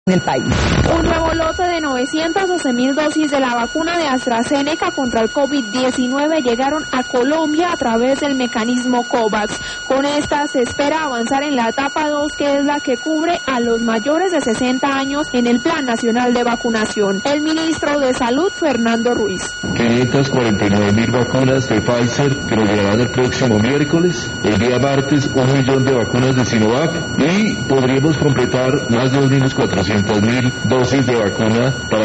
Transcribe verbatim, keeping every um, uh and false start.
en el país. Un nuevo lote de novecientas doce mil dosis de la vacuna de AstraZeneca contra el COVID diecinueve llegaron a Colombia a través del mecanismo COVAX. Con esta se espera avanzar en la etapa dos, que es la que cubre a los mayores de sesenta años en el Plan Nacional de Vacunación. El ministro de Salud, Fernando Ruiz. quinientas cuarenta y nueve mil vacunas de Pfizer que nos llegarán el próximo miércoles. El día martes, un millón de vacunas de Sinovac y podríamos completar más de un millón cuatrocientas mil dosis de vacuna para